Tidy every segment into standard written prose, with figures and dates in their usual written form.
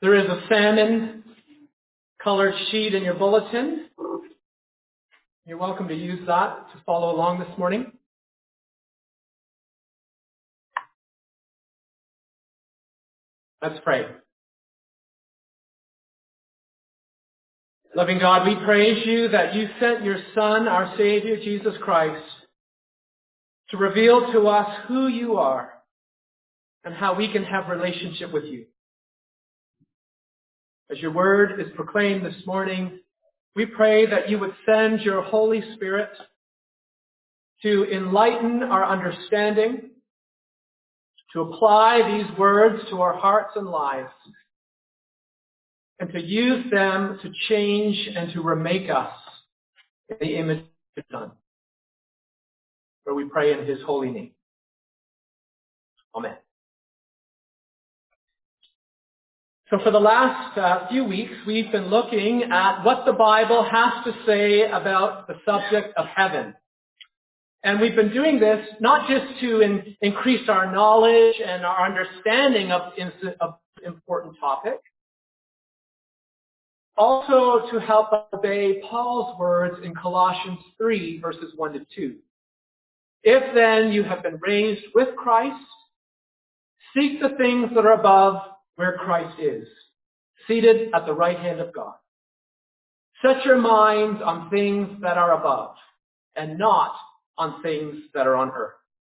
There is a salmon-colored sheet in your bulletin. You're welcome to use that to follow along this morning. Let's pray. Loving God, we praise you that you sent your Son, our Savior, Jesus Christ, to reveal to us who you are and how we can have relationship with you. As your word is proclaimed this morning, we pray that you would send your Holy Spirit to enlighten our understanding, to apply these words to our hearts and lives, and to use them to change and to remake us in the image of your Son. For we pray in his holy name. Amen. So for the last few weeks, we've been looking at what the Bible has to say about the subject of heaven. And we've been doing this not just to increase our knowledge and our understanding of this important topic, also to help us obey Paul's words in Colossians 3, verses 1 to 2. If then you have been raised with Christ, seek the things that are above where Christ is, seated at the right hand of God. Set your minds on things that are above, and not on things that are on earth.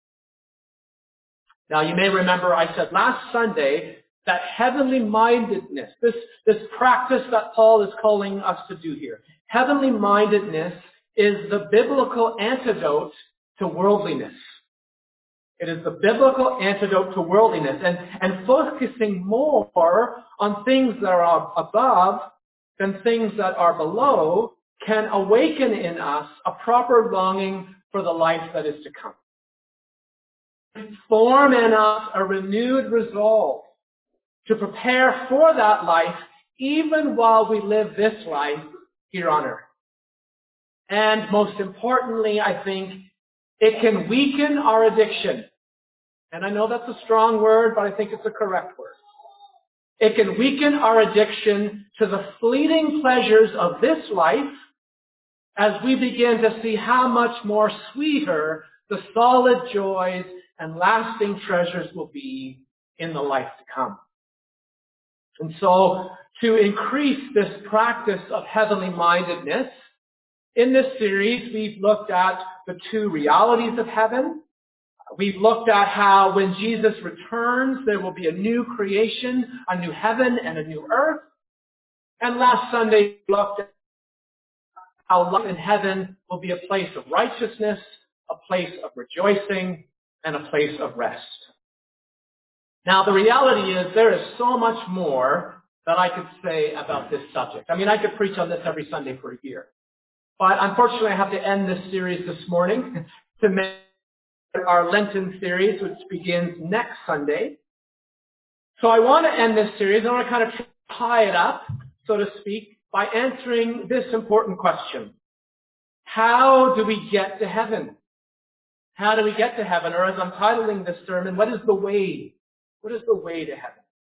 Now you may remember I said last Sunday that heavenly mindedness, this practice that Paul is calling us to do here, heavenly mindedness is the biblical antidote to worldliness. It is the biblical antidote to worldliness, and focusing more on things that are above than things that are below can awaken in us a proper longing for the life that is to come. Form in us a renewed resolve to prepare for that life even while we live this life here on earth. And most importantly, I think, it can weaken our addiction. And I know that's a strong word, but I think it's a correct word. It can weaken our addiction to the fleeting pleasures of this life as we begin to see how much more sweeter the solid joys and lasting treasures will be in the life to come. And so, to increase this practice of heavenly mindedness, in this series, we've looked at the two realities of heaven. We've looked at how when Jesus returns, there will be a new creation, a new heaven, and a new earth. And last Sunday, we looked at how life in heaven will be a place of righteousness, a place of rejoicing, and a place of rest. Now, the reality is there is so much more that I could say about this subject. I mean, I could preach on this every Sunday for a year. But unfortunately, I have to end this series this morning to make our Lenten series, which begins next Sunday. So I want to end this series. I want to kind of tie it up, so to speak, by answering this important question. How do we get to heaven? How do we get to heaven? Or as I'm titling this sermon, what is the way? What is the way to heaven?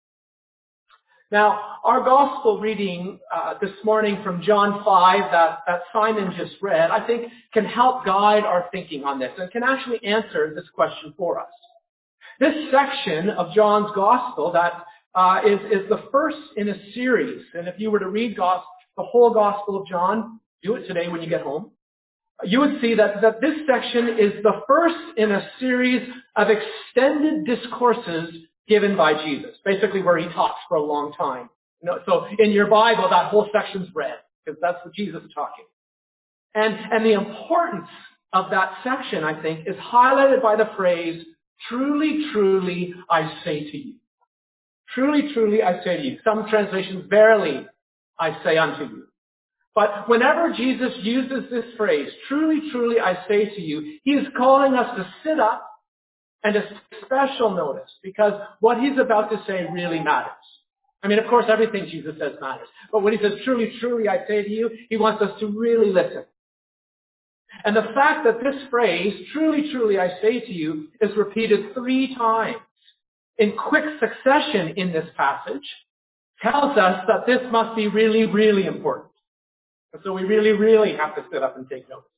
Now, our gospel reading this morning from John 5 that Simon just read, I think can help guide our thinking on this and can actually answer this question for us. This section of John's gospel that is the first in a series. And if you were to read the whole gospel of John, do it today when you get home, you would see that this section is the first in a series of extended discourses given by Jesus, basically where he talks for a long time. So in your Bible, that whole section's read, because that's what Jesus is talking. And the importance of that section, I think, is highlighted by the phrase, truly, truly, I say to you. Truly, truly, I say to you. Some translations, verily, I say unto you. But whenever Jesus uses this phrase, truly, truly, I say to you, he is calling us to sit up and a special notice, because what he's about to say really matters. I mean, of course, everything Jesus says matters. But when he says, truly, truly, I say to you, he wants us to really listen. And the fact that this phrase, truly, truly, I say to you, is repeated 3 times in quick succession in this passage, tells us that this must be really, really important. And so we really, really have to sit up and take notice.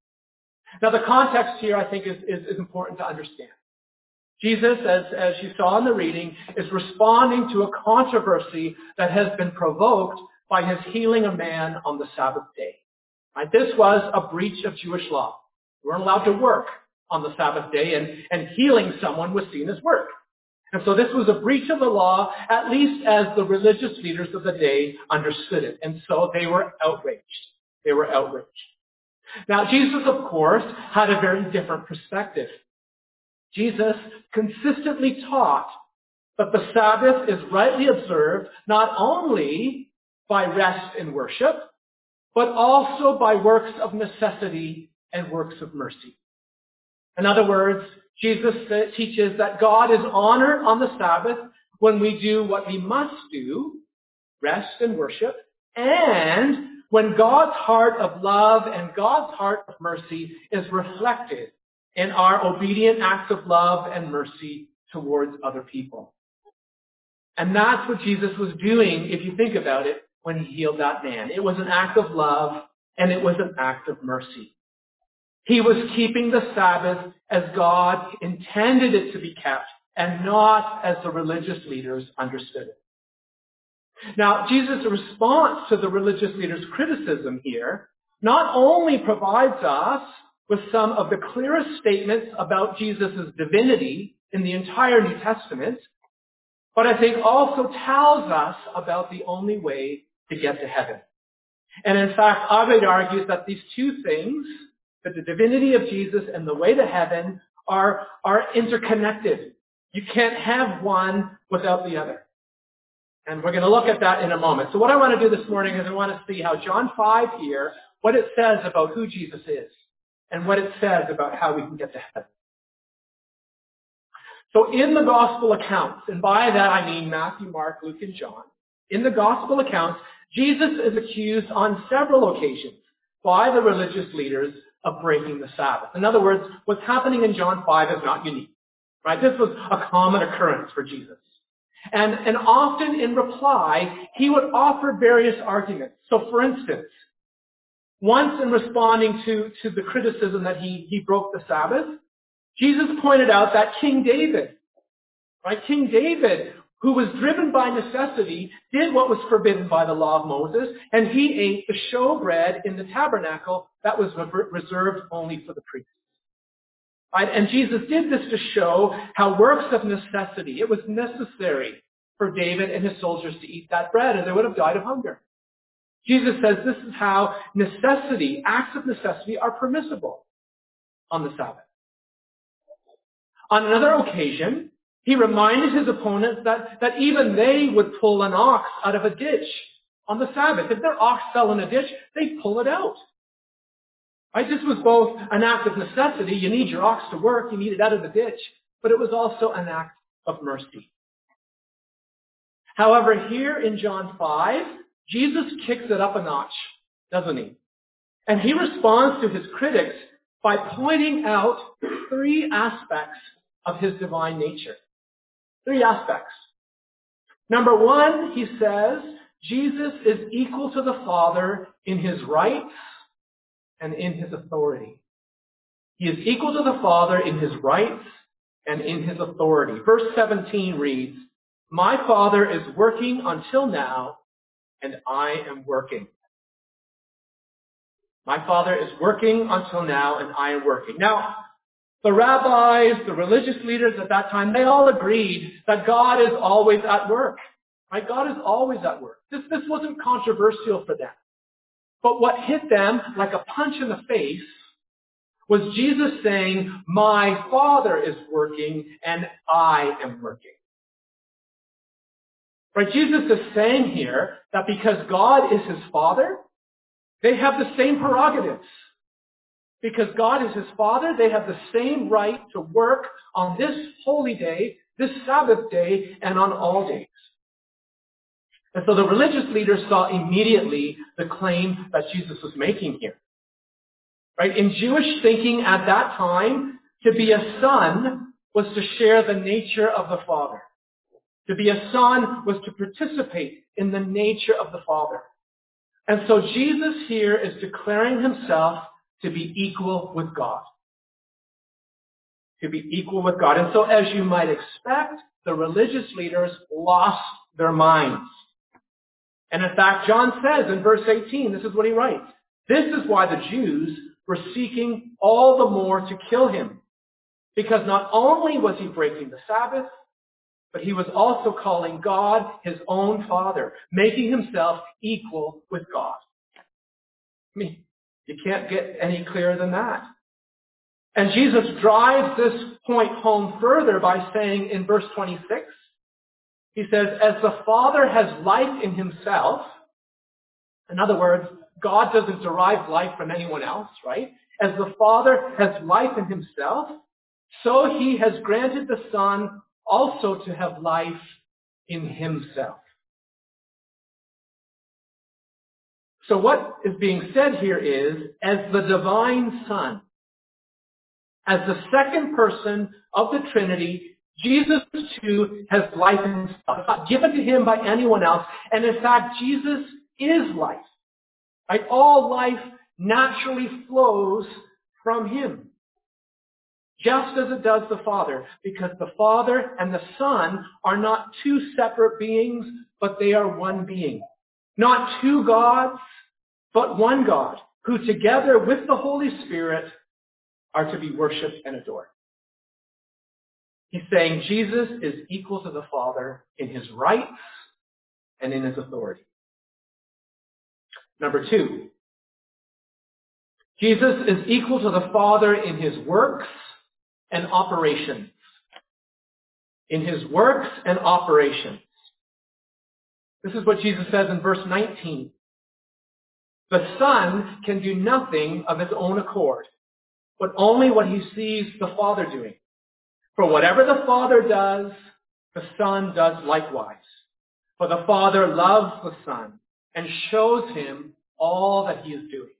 Now the context here, I think, is important to understand. Jesus, as you saw in the reading, is responding to a controversy that has been provoked by his healing a man on the Sabbath day. Right? This was a breach of Jewish law. We weren't allowed to work on the Sabbath day, and healing someone was seen as work. And so this was a breach of the law, at least as the religious leaders of the day understood it. And so they were outraged. They were outraged. Now, Jesus, of course, had a very different perspective. Jesus consistently taught that the Sabbath is rightly observed not only by rest and worship, but also by works of necessity and works of mercy. In other words, Jesus teaches that God is honored on the Sabbath when we do what we must do, rest and worship, and when God's heart of love and God's heart of mercy is reflected in our obedient acts of love and mercy towards other people. And that's what Jesus was doing, if you think about it, when he healed that man. It was an act of love and it was an act of mercy. He was keeping the Sabbath as God intended it to be kept and not as the religious leaders understood it. Now, Jesus' response to the religious leaders' criticism here not only provides us with some of the clearest statements about Jesus' divinity in the entire New Testament, but I think also tells us about the only way to get to heaven. And in fact, Ovid argues that these two things, that the divinity of Jesus and the way to heaven, are interconnected. You can't have one without the other. And we're going to look at that in a moment. So what I want to do this morning is I want to see how John 5 here, what it says about who Jesus is, and what it says about how we can get to heaven. So in the gospel accounts, and by that I mean Matthew, Mark, Luke, and John, in the gospel accounts, Jesus is accused on several occasions by the religious leaders of breaking the Sabbath. In other words, what's happening in John 5 is not unique. Right? This was a common occurrence for Jesus. And often in reply, he would offer various arguments. So for instance, once in responding to the criticism that he broke the Sabbath, Jesus pointed out that King David, who was driven by necessity, did what was forbidden by the law of Moses, and he ate the showbread in the tabernacle that was reserved only for the priests. Right? And Jesus did this to show how works of necessity, it was necessary for David and his soldiers to eat that bread, or they would have died of hunger. Jesus says this is how necessity, acts of necessity, are permissible on the Sabbath. On another occasion, he reminded his opponents that even they would pull an ox out of a ditch on the Sabbath. If their ox fell in a ditch, they'd pull it out. Right? This was both an act of necessity. You need your ox to work. You need it out of the ditch. But it was also an act of mercy. However, here in John 5, Jesus kicks it up a notch, doesn't he? And he responds to his critics by pointing out three aspects of his divine nature. Three aspects. Number one, he says, Jesus is equal to the Father in his rights and in his authority. He is equal to the Father in his rights and in his authority. Verse 17 reads, "My Father is working until now, and I am working." My Father is working until now, and I am working. Now, the rabbis, the religious leaders at that time, they all agreed that God is always at work. Right? God is always at work. This wasn't controversial for them. But what hit them like a punch in the face was Jesus saying, "My Father is working and I am working." Right? Jesus is saying here that because God is his Father, they have the same prerogatives. Because God is his Father, they have the same right to work on this holy day, this Sabbath day, and on all days. And so the religious leaders saw immediately the claim that Jesus was making here. Right? In Jewish thinking at that time, to be a son was to share the nature of the Father. To be a son was to participate in the nature of the Father. And so Jesus here is declaring himself to be equal with God. To be equal with God. And so as you might expect, the religious leaders lost their minds. And in fact, John says in verse 18, this is what he writes. This is why the Jews were seeking all the more to kill him. Because not only was he breaking the Sabbath, but he was also calling God his own Father, making himself equal with God. I mean, you can't get any clearer than that. And Jesus drives this point home further by saying in verse 26, he says, as the Father has life in himself, in other words, God doesn't derive life from anyone else, right? As the Father has life in himself, so he has granted the Son also to have life in himself. So what is being said here is, as the divine Son, as the second person of the Trinity, Jesus too has life in himself. It's not given to him by anyone else. And in fact, Jesus is life. Right? All life naturally flows from him. Just as it does the Father, because the Father and the Son are not two separate beings, but they are one being. Not two gods, but one God, who together with the Holy Spirit are to be worshipped and adored. He's saying Jesus is equal to the Father in his rights and in his authority. Number two, Jesus is equal to the Father in his works and operations. In his works and operations. This is what Jesus says in verse 19. The Son can do nothing of his own accord, but only what he sees the Father doing. For whatever the Father does, the Son does likewise. For the Father loves the Son and shows him all that he is doing.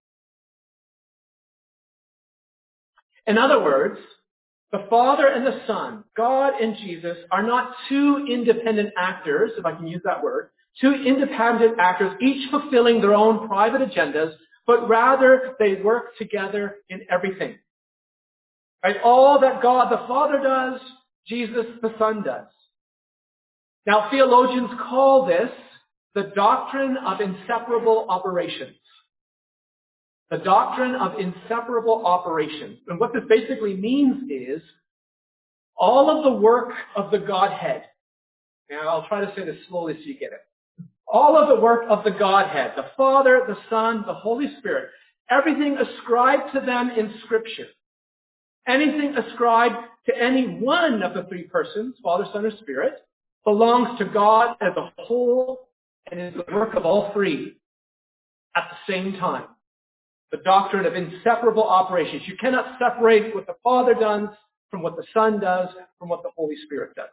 In other words, the Father and the Son, God and Jesus, are not two independent actors, if I can use that word, two independent actors, each fulfilling their own private agendas, but rather they work together in everything. Right? All that God the Father does, Jesus the Son does. Now, theologians call this the doctrine of inseparable operations. The doctrine of inseparable operations. And what this basically means is all of the work of the Godhead. Now, I'll try to say this slowly so you get it. All of the work of the Godhead, the Father, the Son, the Holy Spirit, everything ascribed to them in Scripture, anything ascribed to any one of the three persons, Father, Son, or Spirit, belongs to God as a whole and is the work of all three at the same time. The doctrine of inseparable operations. You cannot separate what the Father does from what the Son does, from what the Holy Spirit does.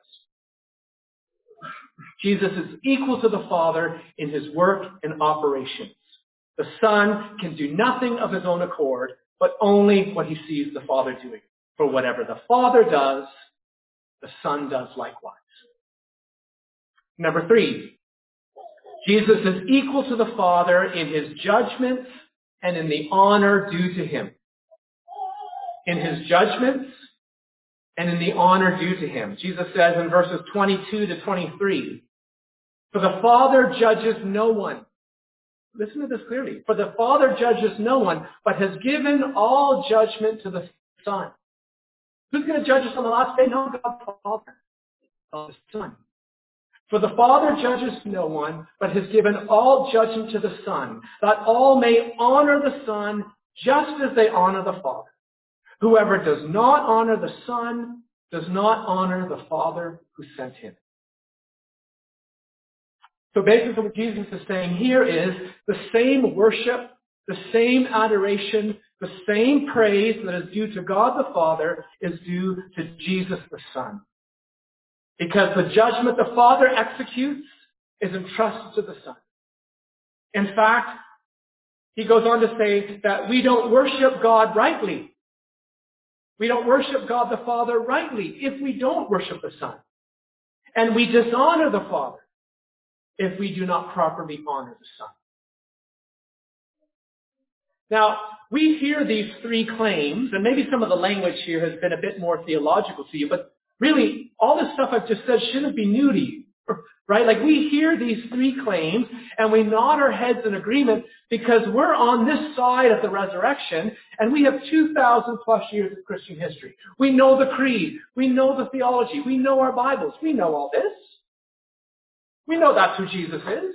Jesus is equal to the Father in his work and operations. The Son can do nothing of his own accord, but only what he sees the Father doing. For whatever the Father does, the Son does likewise. Number three, Jesus is equal to the Father in his judgments and in the honor due to him. In his judgments and in the honor due to him. Jesus says in verses 22 to 23, for the Father judges no one. Listen to this clearly. For the Father judges no one, but has given all judgment to the Son. Who's going to judge us on the last day? No, God the Father. God the Son. For the Father judges no one, but has given all judgment to the Son, that all may honor the Son just as they honor the Father. Whoever does not honor the Son does not honor the Father who sent him. So basically what Jesus is saying here is the same worship, the same adoration, the same praise that is due to God the Father is due to Jesus the Son. Because the judgment the Father executes is entrusted to the Son. In fact, he goes on to say that we don't worship God rightly. We don't worship God the Father rightly if we don't worship the Son. And we dishonor the Father if we do not properly honor the Son. Now, we hear these three claims, and maybe some of the language here has been a bit more theological to you, but really, all the stuff I've just said shouldn't be new to you, right? Like, we hear these three claims, and we nod our heads in agreement because we're on this side of the resurrection, and we have 2,000 plus years of Christian history. We know the creed. We know the theology. We know our Bibles. We know all this. We know that's who Jesus is.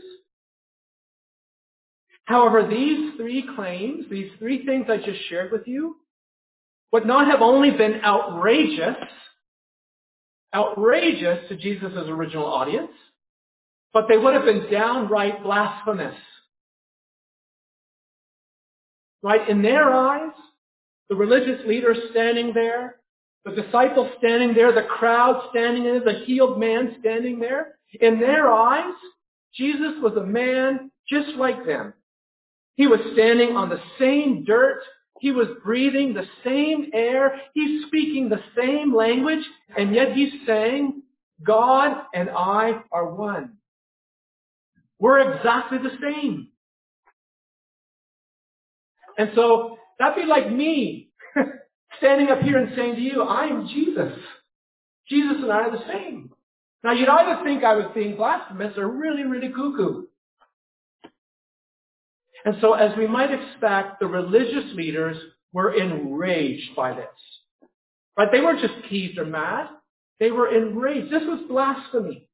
However, these three claims, these three things I just shared with you, would not have only been outrageous to Jesus' original audience, but they would have been downright blasphemous. Right? In their eyes, the religious leaders standing there, the disciples standing there, the crowd standing there, the healed man standing there, in their eyes, Jesus was a man just like them. He was standing on the same dirt. He was breathing the same air. He's speaking the same language. And yet he's saying, God and I are one. We're exactly the same. And so that'd be like me standing up here and saying to you, I am Jesus. Jesus and I are the same. Now you'd either think I was being blasphemous or really, really cuckoo. And so, as we might expect, the religious leaders were enraged by this. Right? They weren't just teased or mad. They were enraged. This was blasphemy.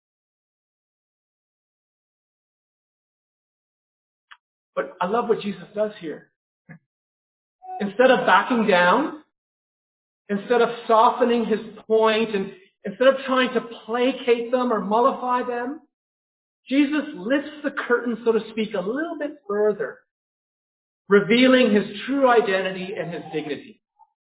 But I love what Jesus does here. Instead of backing down, instead of softening his point, and instead of trying to placate them or mollify them, Jesus lifts the curtain, so to speak, a little bit further, revealing his true identity and his dignity.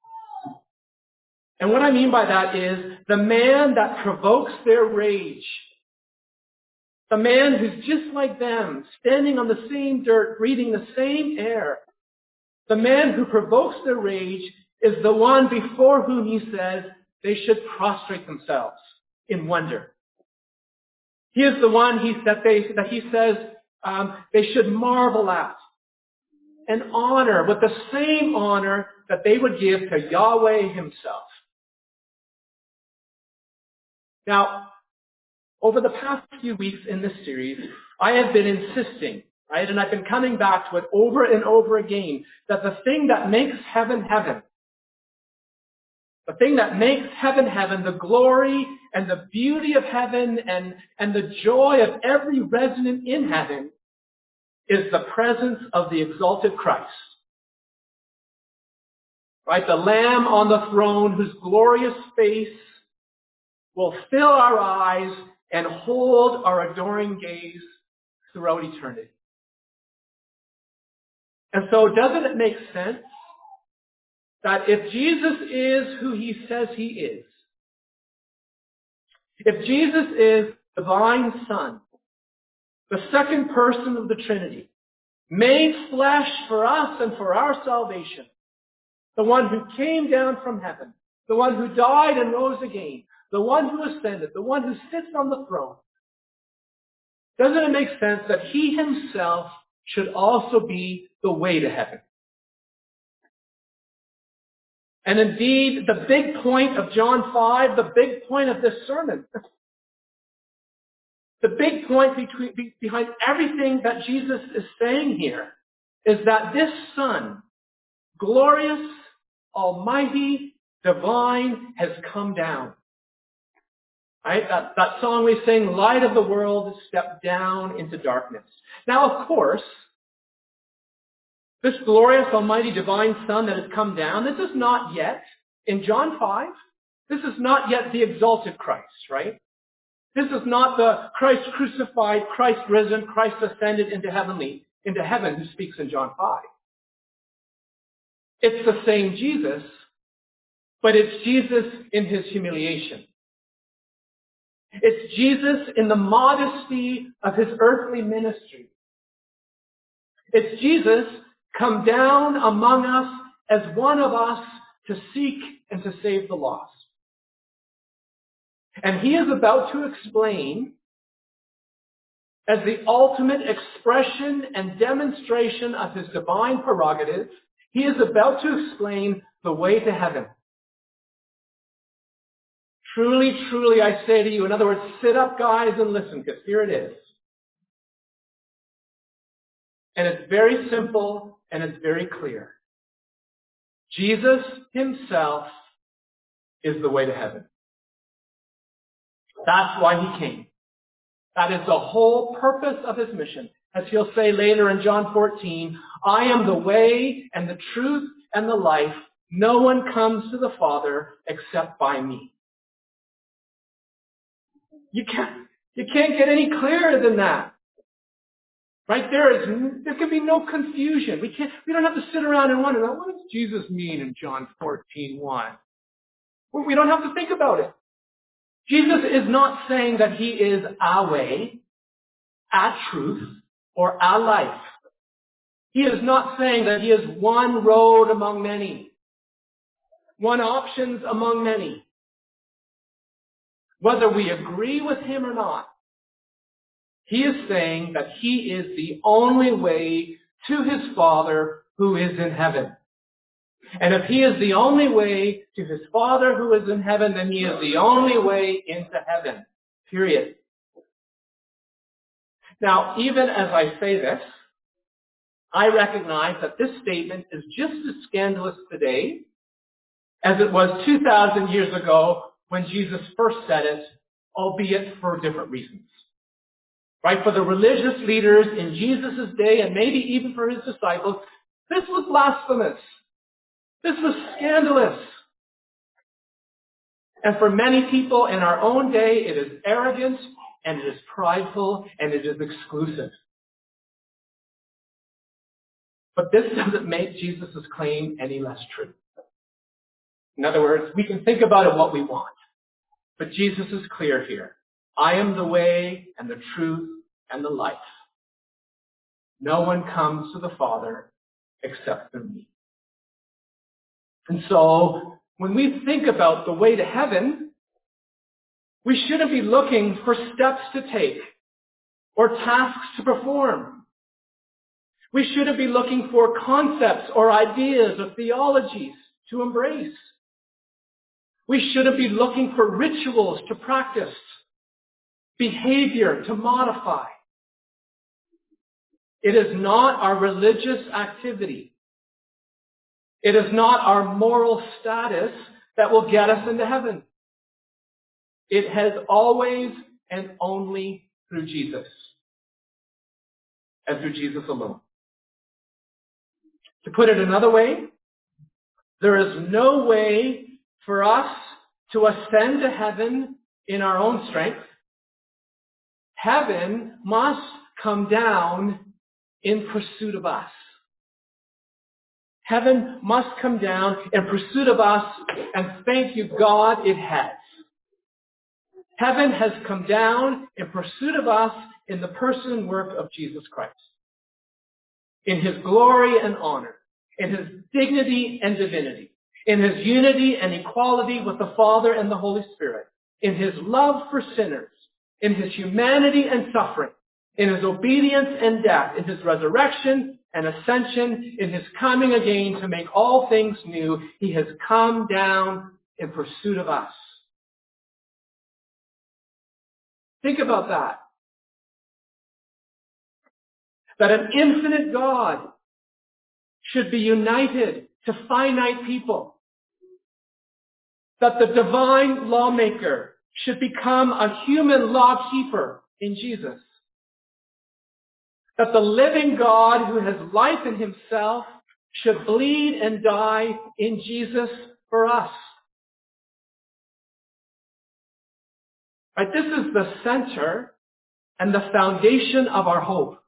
And what I mean by that is the man that provokes their rage, the man who's just like them, standing on the same dirt, breathing the same air, the man who provokes their rage is the one before whom he says they should prostrate themselves in wonder. He is the one that he says they should marvel at and honor with the same honor that they would give to Yahweh himself. Now, over the past few weeks in this series, I have been insisting, right, and I've been coming back to it over and over again, that the thing that makes heaven heaven, the thing that makes heaven heaven, the glory and the beauty of heaven and the joy of every resident in heaven, is the presence of the exalted Christ. Right? The Lamb on the throne whose glorious face will fill our eyes and hold our adoring gaze throughout eternity. And so doesn't it make sense that if Jesus is who he says he is, if Jesus is the divine Son, the second person of the Trinity, made flesh for us and for our salvation, the one who came down from heaven, the one who died and rose again, the one who ascended, the one who sits on the throne, doesn't it make sense that he himself should also be the way to heaven? And indeed, the big point of John 5, the big point of this sermon, the big point behind everything that Jesus is saying here is that this Son, glorious, almighty, divine, has come down. Right? That song we sing, Light of the World, stepped down into darkness. Now, of course, this glorious, almighty, divine Son that has come down, this is not yet, in John 5, this is not yet the exalted Christ, right? This is not the Christ crucified, Christ risen, Christ ascended into heaven who speaks in John 5. It's the same Jesus, but it's Jesus in his humiliation. It's Jesus in the modesty of his earthly ministry. It's Jesus come down among us as one of us to seek and to save the lost. And he is about to explain, as the ultimate expression and demonstration of his divine prerogative, he is about to explain the way to heaven. Truly, truly, I say to you, in other words, sit up, guys, and listen, because here it is. And it's very simple, and it's very clear. Jesus himself is the way to heaven. That's why he came. That is the whole purpose of his mission. As he'll say later in John 14, I am the way and the truth and the life. No one comes to the Father except by me. You can't get any clearer than that. Right? There can be no confusion. We don't have to sit around and wonder, what does Jesus mean in John 14:1? We don't have to think about it. Jesus is not saying that he is our way, our truth, or our life. He is not saying that he is one road among many, one options among many. Whether we agree with him or not, he is saying that he is the only way to his Father who is in heaven. And if he is the only way to his Father who is in heaven, then he is the only way into heaven. Period. Now, even as I say this, I recognize that this statement is just as scandalous today as it was 2,000 years ago when Jesus first said it, albeit for different reasons. Right? For the religious leaders in Jesus' day, and maybe even for his disciples, this was blasphemous. This was scandalous. And for many people in our own day, it is arrogant, and it is prideful, and it is exclusive. But this doesn't make Jesus' claim any less true. In other words, we can think about it what we want. But Jesus is clear here. I am the way and the truth and the life. No one comes to the Father except through me. And so, when we think about the way to heaven, we shouldn't be looking for steps to take or tasks to perform. We shouldn't be looking for concepts or ideas or theologies to embrace. We shouldn't be looking for rituals to practice, behavior to modify. It is not our religious activity. It is not our moral status that will get us into heaven. It has always and only through Jesus. And through Jesus alone. To put it another way, there is no way for us to ascend to heaven in our own strength. Heaven must come down in pursuit of us. Heaven must come down in pursuit of us, and thank you, God, it has. Heaven has come down in pursuit of us in the person and work of Jesus Christ. In his glory and honor, in his dignity and divinity, in his unity and equality with the Father and the Holy Spirit, in his love for sinners, in his humanity and suffering, in his obedience and death, in his resurrection and ascension, in his coming again to make all things new. He has come down in pursuit of us. Think about that. That an infinite God should be united to finite people. That the divine lawmaker should become a human lawkeeper in Jesus. That the living God who has life in himself should bleed and die in Jesus for us. Right? This is the center and the foundation of our hope.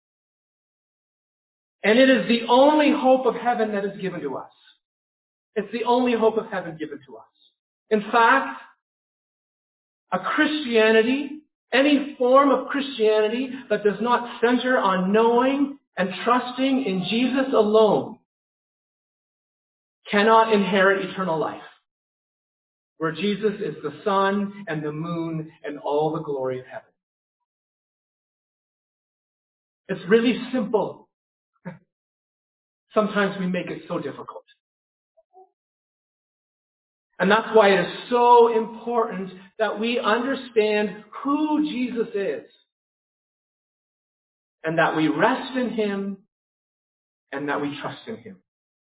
And it is the only hope of heaven that is given to us. It's the only hope of heaven given to us. In fact, a Christianity, any form of Christianity that does not center on knowing and trusting in Jesus alone cannot inherit eternal life. where Jesus is the sun and the moon and all the glory of heaven. It's really simple. Sometimes we make it so difficult. And that's why it is so important that we understand who Jesus is and that we rest in him and that we trust in him.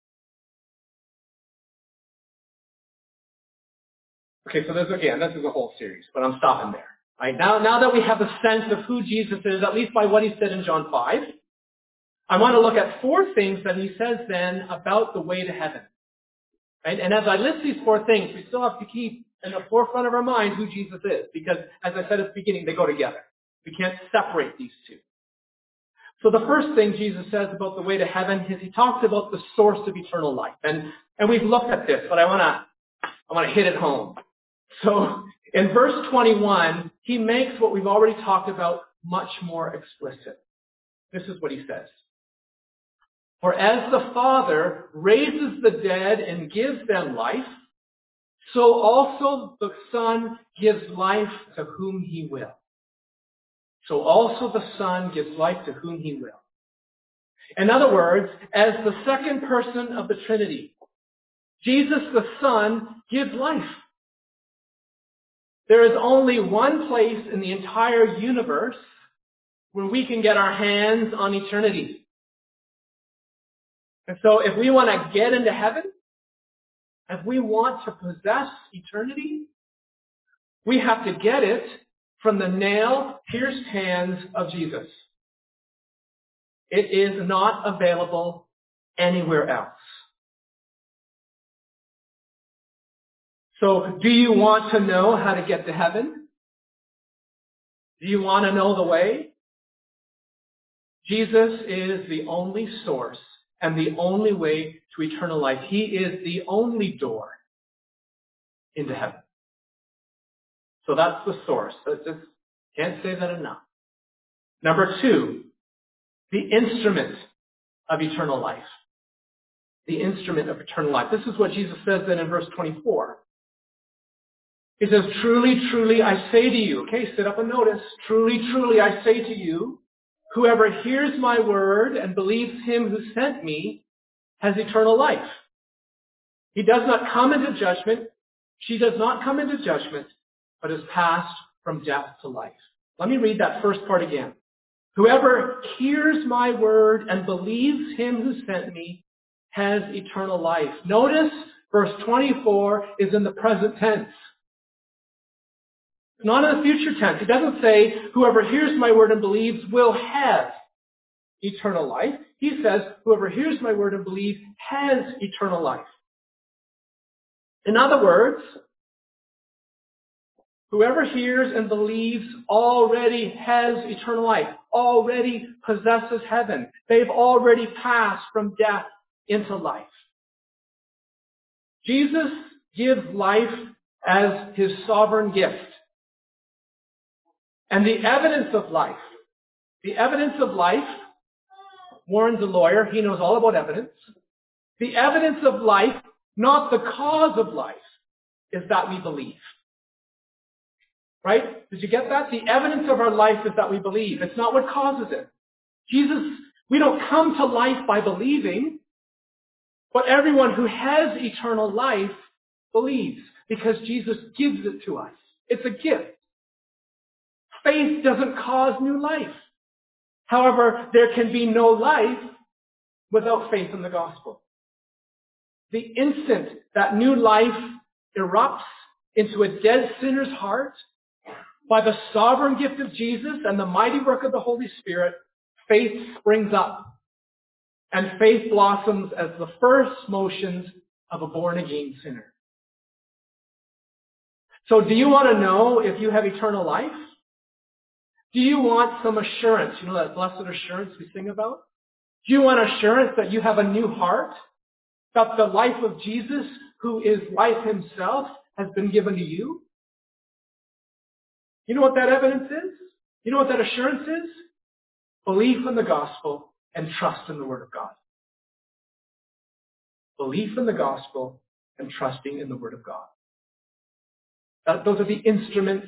Okay, so this is a whole series, but I'm stopping there. Right? Now that we have a sense of who Jesus is, at least by what he said in John 5, I want to look at 4 things that he says then about the way to heaven. Right? And as I list these 4 things, we still have to keep in the forefront of our mind who Jesus is, because as I said at the beginning, they go together. We can't separate these two. So the first thing Jesus says about the way to heaven is he talks about the source of eternal life. And we've looked at this, but I want to hit it home. So in verse 21, he makes what we've already talked about much more explicit. This is what he says. For as the Father raises the dead and gives them life, so also the Son gives life to whom he will. So also the Son gives life to whom he will. In other words, as the second person of the Trinity, Jesus the Son gives life. There is only one place in the entire universe where we can get our hands on eternity. And so if we want to get into heaven, if we want to possess eternity, we have to get it from the nail-pierced hands of Jesus. It is not available anywhere else. So do you want to know how to get to heaven? Do you want to know the way? Jesus is the only source and the only way to eternal life. He is the only door into heaven. So that's the source. Just can't say that enough. Number 2, the instrument of eternal life. The instrument of eternal life. This is what Jesus says then in verse 24. He says, truly, truly, I say to you. Okay, sit up and notice. Truly, truly, I say to you, whoever hears my word and believes him who sent me has eternal life. He does not come into judgment. She does not come into judgment, but is passed from death to life. Let me read that first part again. Whoever hears my word and believes him who sent me has eternal life. Notice verse 24 is in the present tense. It's not in the future tense. It doesn't say whoever hears my word and believes will have eternal life. He says whoever hears my word and believes has eternal life. In other words, whoever hears and believes already has eternal life, already possesses heaven. They've already passed from death into life. Jesus gives life as his sovereign gift. And the evidence of life, Warren's a lawyer, he knows all about evidence. The evidence of life, not the cause of life, is that we believe. Right? Did you get that? The evidence of our life is that we believe. It's not what causes it. We don't come to life by believing, but everyone who has eternal life believes because Jesus gives it to us. It's a gift. Faith doesn't cause new life. However, there can be no life without faith in the gospel. The instant that new life erupts into a dead sinner's heart, by the sovereign gift of Jesus and the mighty work of the Holy Spirit, faith springs up. And faith blossoms as the first motions of a born-again sinner. So do you want to know if you have eternal life? Do you want some assurance? You know that blessed assurance we sing about? Do you want assurance that you have a new heart? That the life of Jesus, who is life himself, has been given to you? You know what that evidence is? You know what that assurance is? Belief in the gospel and trust in the word of God. Belief in the gospel and trusting in the word of God. Those are the instruments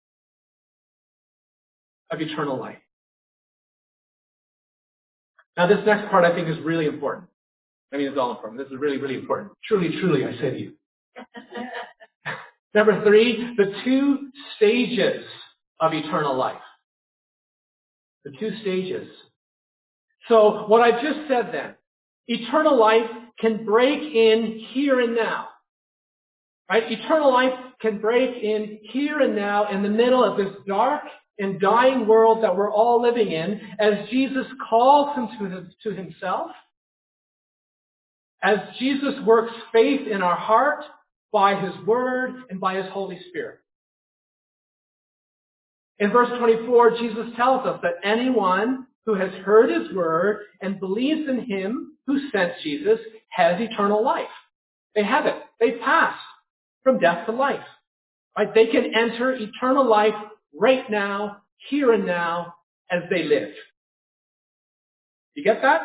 of eternal life. Now, this next part I think is really important. I mean, it's all important. This is really, really important. Truly, truly, I say to you. Number 3, the 2 stages of eternal life. The 2 stages. So, what I just said then, eternal life can break in here and now. Right? Eternal life can break in here and now in the middle of this dark and dying world that we're all living in as Jesus calls him to himself, as Jesus works faith in our heart by his word and by his Holy Spirit. In verse 24, Jesus tells us that anyone who has heard his word and believes in him who sent Jesus has eternal life. They have it. They pass from death to life. Right? They can enter eternal life right now, here and now, as they live. You get that?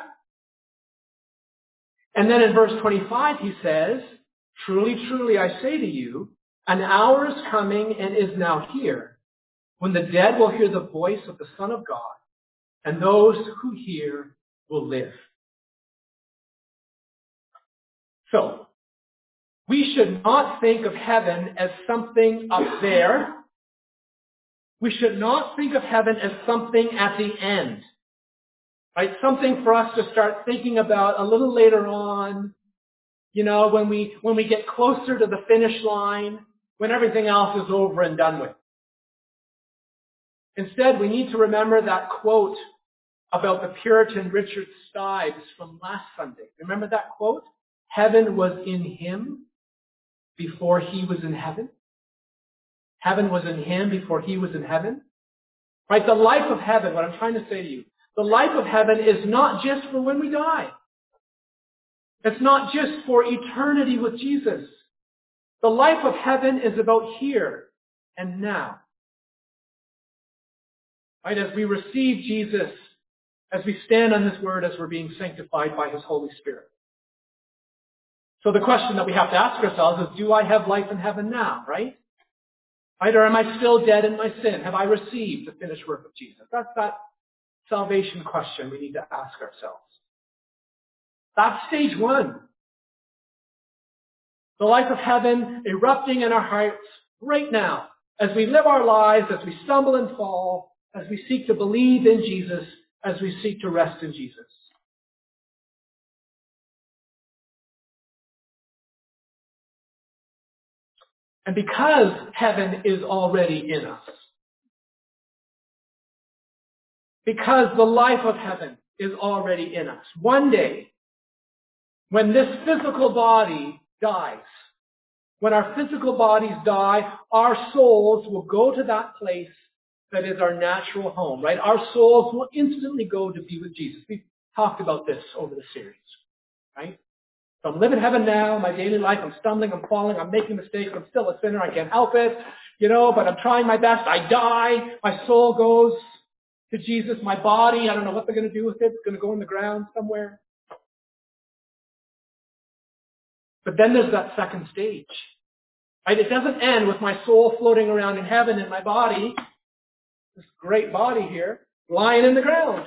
And then in verse 25 he says, "Truly, truly, I say to you, an hour is coming and is now here, when the dead will hear the voice of the Son of God, and those who hear will live." So, we should not think of heaven as something up there. We should not think of heaven as something at the end. Right? Something for us to start thinking about a little later on, when we get closer to the finish line, when everything else is over and done with. Instead, we need to remember that quote about the Puritan Richard Stives from last Sunday. Remember that quote? Heaven was in him before he was in heaven. Heaven was in him before he was in heaven. Right? The life of heaven, what I'm trying to say to you, the life of heaven is not just for when we die. It's not just for eternity with Jesus. The life of heaven is about here and now. Right? As we receive Jesus, as we stand on his word, as we're being sanctified by his Holy Spirit. So the question that we have to ask ourselves is, do I have life in heaven now, right? Right? Or am I still dead in my sin? Have I received the finished work of Jesus? That's that salvation question we need to ask ourselves. That's stage 1. The life of heaven erupting in our hearts right now, as we live our lives, as we stumble and fall, as we seek to believe in Jesus, as we seek to rest in Jesus. And because heaven is already in us, because the life of heaven is already in us, one day, when this physical body dies, when our physical bodies die, our souls will go to that place that is our natural home, right? Our souls will instantly go to be with Jesus. We've talked about this over the series, right? So I'm living heaven now, my daily life, I'm stumbling, I'm falling, I'm making mistakes, I'm still a sinner, I can't help it, but I'm trying my best, I die, my soul goes to Jesus, my body, I don't know what they're going to do with it, it's going to go in the ground somewhere. But then there's that second stage, right? It doesn't end with my soul floating around in heaven and my body, this great body here, lying in the ground.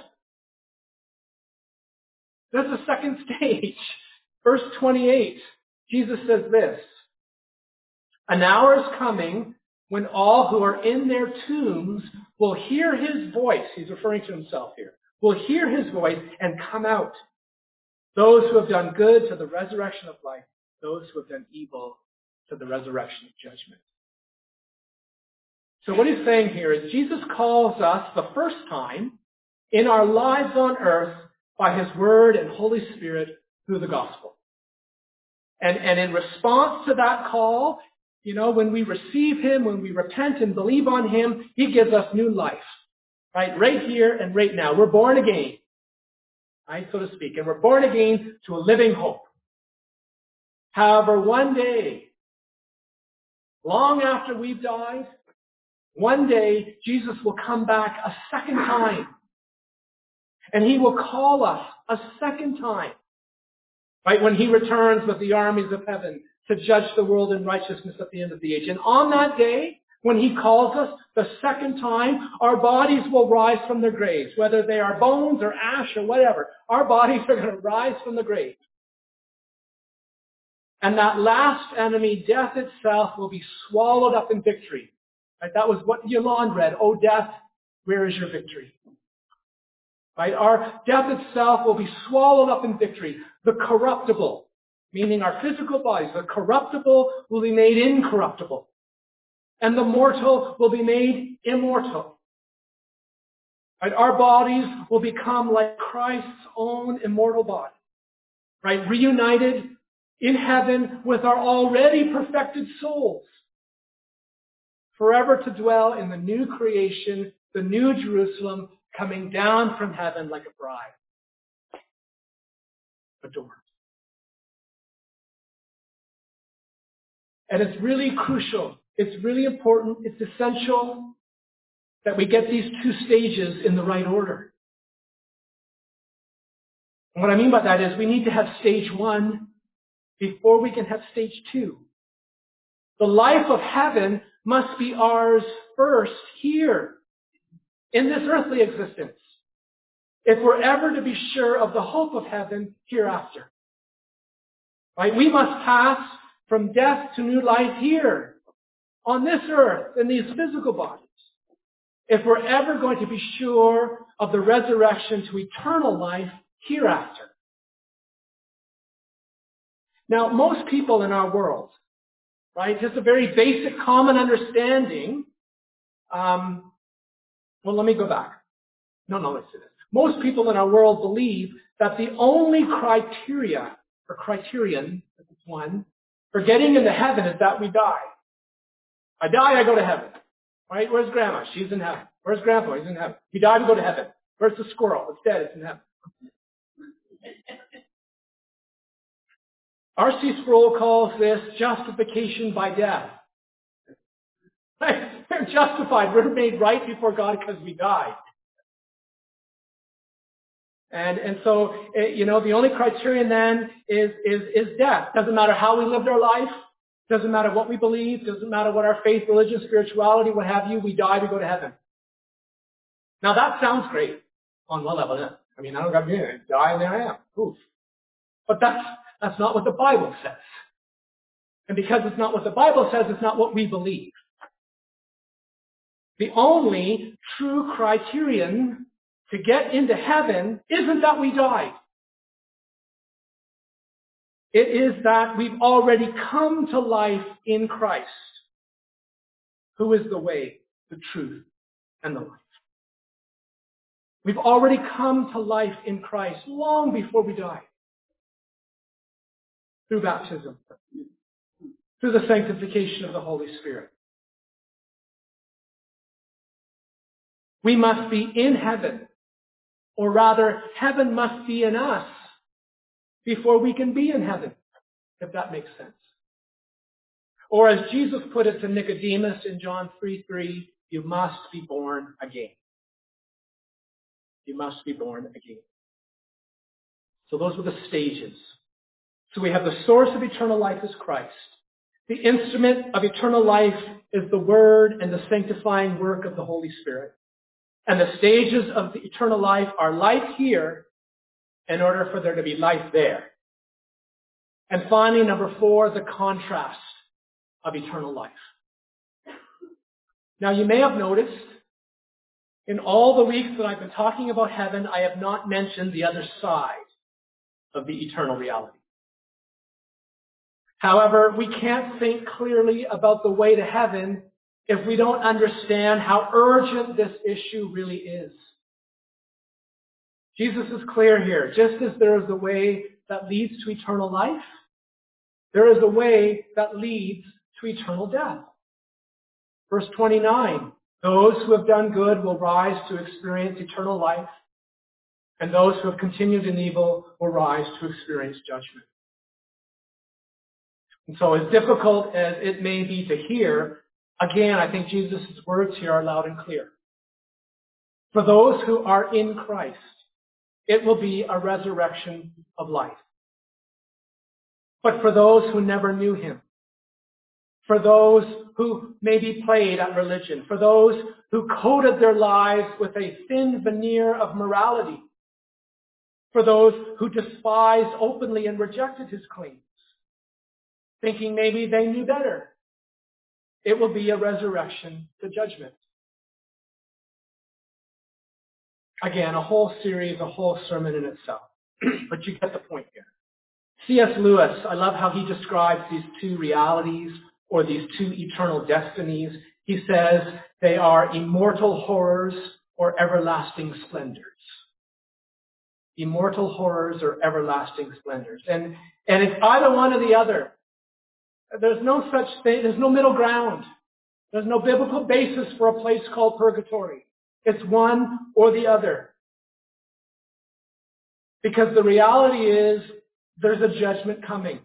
There's a second stage. Verse 28, Jesus says this, "An hour is coming when all who are in their tombs will hear his voice," he's referring to himself here, "will hear his voice and come out. Those who have done good to the resurrection of life, those who have done evil to the resurrection of judgment." So what he's saying here is Jesus calls us the first time in our lives on earth by his word and Holy Spirit through the gospel. And in response to that call, when we receive him, when we repent and believe on him, he gives us new life, right here and right now. We're born again, right, so to speak, and we're born again to a living hope. However, one day, long after we've died, one day Jesus will come back a second time, and he will call us a second time. Right? When he returns with the armies of heaven to judge the world in righteousness at the end of the age. And on that day, when he calls us the second time, our bodies will rise from their graves, whether they are bones or ash or whatever. Our bodies are going to rise from the grave. And that last enemy, death itself, will be swallowed up in victory. Right? That was what Yolande read. Oh, death, where is your victory? Right? Our death itself will be swallowed up in victory. The corruptible, meaning our physical bodies, the corruptible will be made incorruptible. And the mortal will be made immortal. Right? Our bodies will become like Christ's own immortal body. Right? Reunited in heaven with our already perfected souls. Forever to dwell in the new creation, the new Jerusalem, coming down from heaven like a bride. Adorned. And it's really crucial. It's really important. It's essential that we get these two stages in the right order. And what I mean by that is we need to have stage one before we can have stage two. The life of heaven must be ours first here in this earthly existence, if we're ever to be sure of the hope of heaven hereafter. Right? We must pass from death to new life here, on this earth, in these physical bodies, if we're ever going to be sure of the resurrection to eternal life hereafter. Now, most people in our world, right, just a very basic common understanding, well, let me go back. Let's do this. Most people in our world believe that the only criteria, or criterion, if it's one, for getting into heaven is that we die. I die, I go to heaven. Right? Where's Grandma? She's in heaven. Where's Grandpa? He's in heaven. We die, we go to heaven. Where's the squirrel? It's dead, it's in heaven. R.C. Sproul calls this justification by death. We're justified. We're made right before God because we died. And so, the only criterion then is death. Doesn't matter how we lived our life. Doesn't matter what we believe. Doesn't matter what our faith, religion, spirituality, what have you. We die, we go to heaven. Now that sounds great on one level. I mean, I don't got to be in it. Die and there I am. Oof. But that's not what the Bible says. And because it's not what the Bible says, it's not what we believe. The only true criterion to get into heaven isn't that we died. It is that we've already come to life in Christ, who is the way, the truth, and the life. We've already come to life in Christ long before we died. Through baptism. Through the sanctification of the Holy Spirit. We must be in heaven. Or rather, heaven must be in us before we can be in heaven, if that makes sense. Or as Jesus put it to Nicodemus in John 3:3, you must be born again. You must be born again. So those were the stages. So we have the source of eternal life is Christ. The instrument of eternal life is the Word and the sanctifying work of the Holy Spirit. And the stages of the eternal life are life here in order for there to be life there. And finally, number 4, the contrast of eternal life. Now you may have noticed in all the weeks that I've been talking about heaven, I have not mentioned the other side of the eternal reality. However, we can't think clearly about the way to heaven if we don't understand how urgent this issue really is. Jesus is clear here. Just as there is a way that leads to eternal life, there is a way that leads to eternal death. Verse 29, those who have done good will rise to experience eternal life, and those who have continued in evil will rise to experience judgment. And so as difficult as it may be to hear, again, I think Jesus' words here are loud and clear. For those who are in Christ, it will be a resurrection of life. but for those who never knew him, for those who maybe played at religion, for those who coated their lives with a thin veneer of morality, for those who despised openly and rejected his claims, thinking maybe they knew better. It will be a resurrection to judgment. Again, a whole series, a whole sermon in itself. But you get the point here. C.S. Lewis, I love how he describes these two realities or these two eternal destinies. He says they are immortal horrors or everlasting splendors. Immortal horrors or everlasting splendors. And it's either one or the other. There's no such thing. There's no middle ground. There's no biblical basis for a place called purgatory. It's one or the other. Because the reality is there's a judgment coming.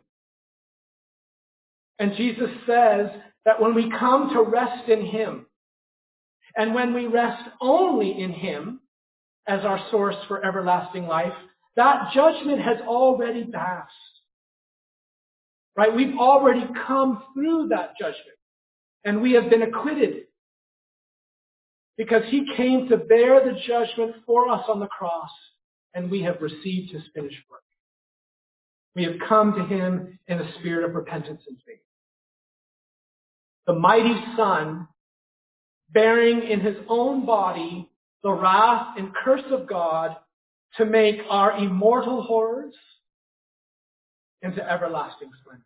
And Jesus says that when we come to rest in him, and when we rest only in him as our source for everlasting life, that judgment has already passed. Right? We've already come through that judgment. And we have been acquitted. Because he came to bear the judgment for us on the cross. And we have received his finished work. We have come to him in a spirit of repentance and faith. The mighty Son, bearing in his own body the wrath and curse of God to make our immortal horrors into everlasting splendors.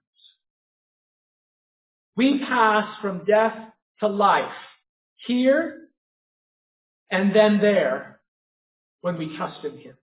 We pass from death to life here and then there when we trust in him.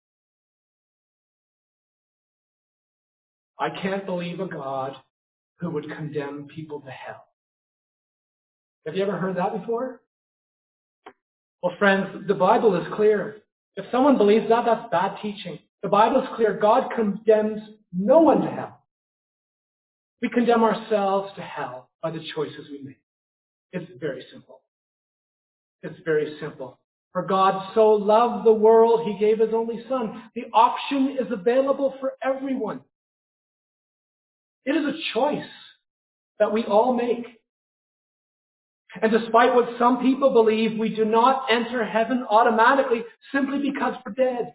I can't believe a God who would condemn people to hell. Have you ever heard that before? Well, friends, the Bible is clear. If someone believes that, that's bad teaching. The Bible is clear. God condemns no one to hell. We condemn ourselves to hell by the choices we make. It's very simple. It's very simple. For God so loved the world, he gave his only Son. The option is available for everyone. It is a choice that we all make. And despite what some people believe, we do not enter heaven automatically simply because we're dead.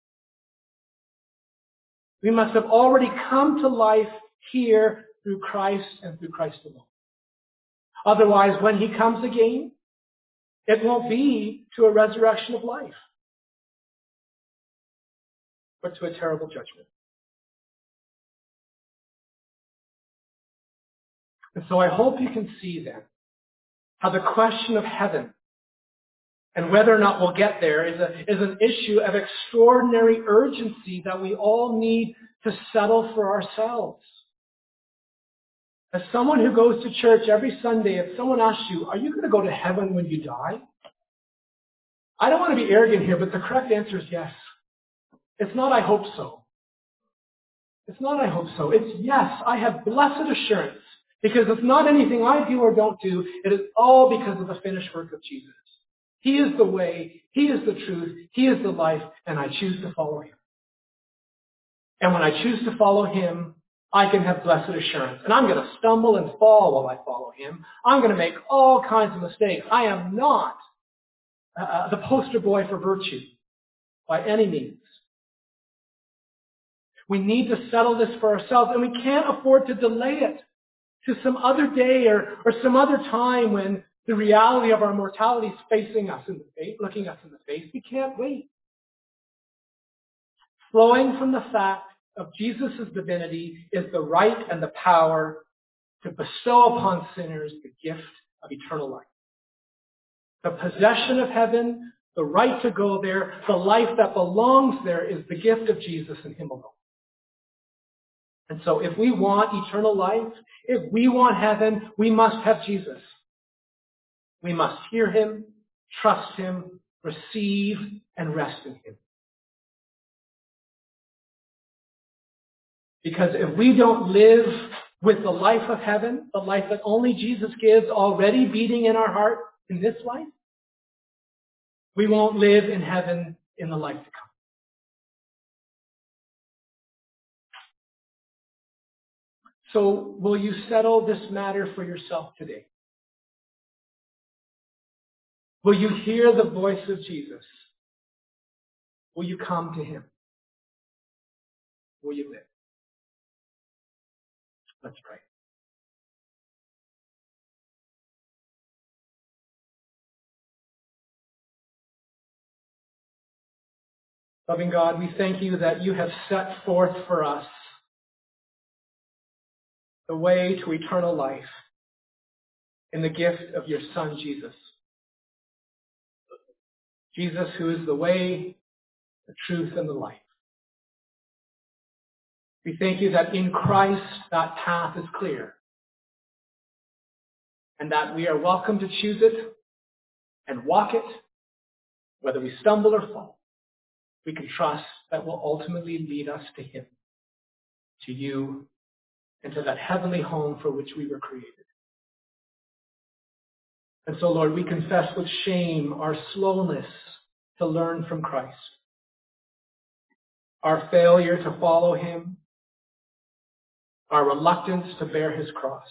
We must have already come to life here through Christ and through Christ alone. Otherwise, when he comes again, it won't be to a resurrection of life, but to a terrible judgment. And so I hope you can see then how the question of heaven and whether or not we'll get there is an issue of extraordinary urgency that we all need to settle for ourselves. As someone who goes to church every Sunday, if someone asks you, are you going to go to heaven when you die? I don't want to be arrogant here, but the correct answer is yes. It's not I hope so. It's not I hope so. It's yes, I have blessed assurance. Because it's not anything I do or don't do. It is all because of the finished work of Jesus. He is the way. He is the truth. He is the life. And I choose to follow him. And when I choose to follow him, I can have blessed assurance. And I'm going to stumble and fall while I follow him. I'm going to make all kinds of mistakes. I am not the poster boy for virtue by any means. We need to settle this for ourselves. And we can't afford to delay it to some other day or some other time when the reality of our mortality is facing us in the face, looking us in the face. We can't wait. Flowing from the fact of Jesus' divinity is the right and the power to bestow upon sinners the gift of eternal life. The possession of heaven, the right to go there, the life that belongs there is the gift of Jesus and him alone. And so if we want eternal life, if we want heaven, we must have Jesus. We must hear him, trust him, receive, and rest in him. Because if we don't live with the life of heaven, the life that only Jesus gives already beating in our heart in this life, we won't live in heaven in the life to come. So will you settle this matter for yourself today? Will you hear the voice of Jesus? Will you come to him? Will you live? Let's pray. Loving God, we thank you that you have set forth for us the way to eternal life in the gift of your Son, Jesus. Jesus, who is the way, the truth, and the life. We thank you that in Christ that path is clear and that we are welcome to choose it and walk it, whether we stumble or fall. We can trust that will ultimately lead us to him, to you, and to that heavenly home for which we were created. And so, Lord, we confess with shame our slowness to learn from Christ, our failure to follow him, our reluctance to bear his cross.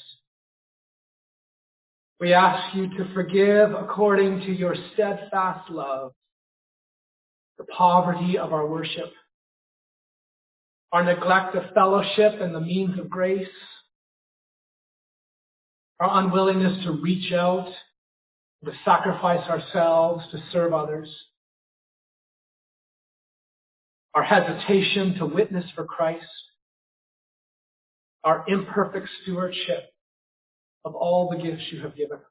We ask you to forgive according to your steadfast love the poverty of our worship, our neglect of fellowship and the means of grace, our unwillingness to reach out, to sacrifice ourselves to serve others, our hesitation to witness for Christ, our imperfect stewardship of all the gifts you have given us.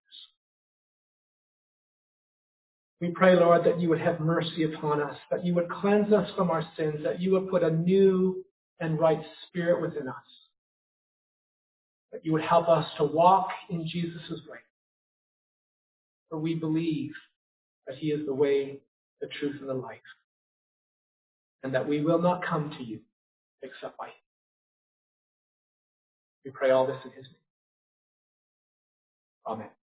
We pray, Lord, that you would have mercy upon us, that you would cleanse us from our sins, that you would put a new and right spirit within us, that you would help us to walk in Jesus' way. For we believe that he is the way, the truth, and the life, and that we will not come to you except by him. We pray all this in his name. Amen.